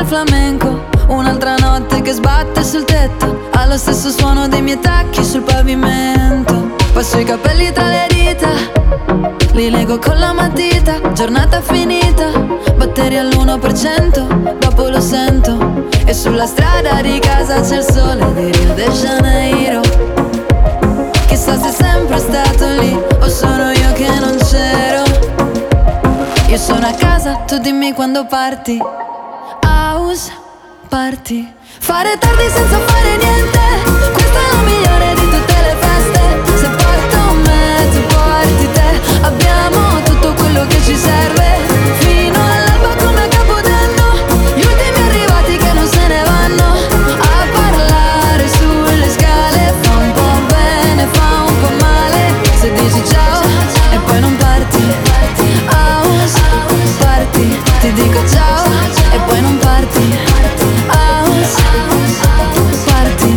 flamenco, un'altra notte che sbatte sul tetto, ha lo stesso suono dei miei tacchi sul pavimento. Passo i capelli tra le dita, li lego con la matita, giornata finita, batteri all'1%, dopo lo sento. E sulla strada di casa c'è il sole di Rio de Janeiro. Chissà se è sempre stato lì o sono io che non c'ero. Io sono a casa, tu dimmi quando parti. House party. Fare tardi senza fare niente, questa è la migliore di tutte le feste. Se porto me, tu porti te, abbiamo tutto quello che ci serve. Fino all'alba come a Capodanno, gli ultimi arrivati che non se ne vanno a parlare sulle scale. Fa un po' bene, fa un po' male se dici ciao e poi non parti. House party, ti dico ciao e poi non parti. House party.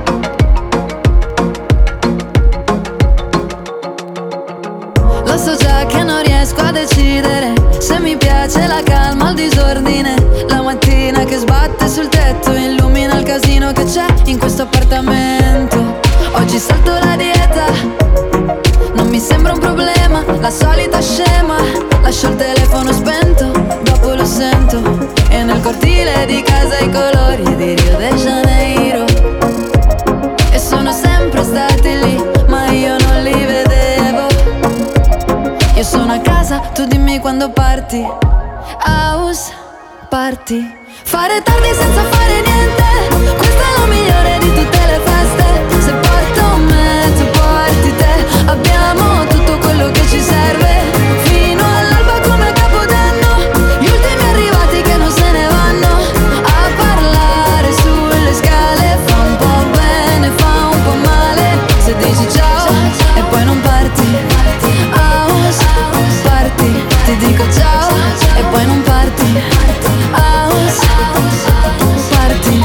Lo so già che non riesco a decidere se mi piace la calma o il disordine. La mattina che sbatte sul tetto illumina il casino che c'è in questo appartamento. Oggi salto la dieta, non mi sembra un problema, la solita scema. Lascio il telefono spento, dopo lo sento. E nel cortile di casa i colori di Rio de Janeiro. E sono sempre stati lì, ma io non li vedevo. Io sono a casa, tu dimmi quando parti. House party. Fare tardi senza fare niente, questa è la migliore di tutte le feste. Se porto me, tu porti te, abbiamo tutto quello che ci serve. Fino all'alba come a Capodanno, gli ultimi arrivati che non se ne vanno a parlare sulle scale. Fa un po' bene, fa un po' male se dici ciao e poi non parti. House party, ti dico ciao e poi non parti. House party.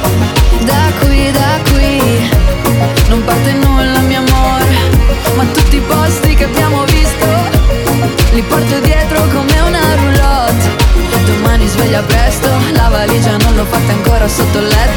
Da qui non parte nulla mio amore, ma tutti i posti che abbiamo visto li porto dietro come una roulotte. Domani sveglia presto, la valigia non l'ho fatta ancora sotto il letto.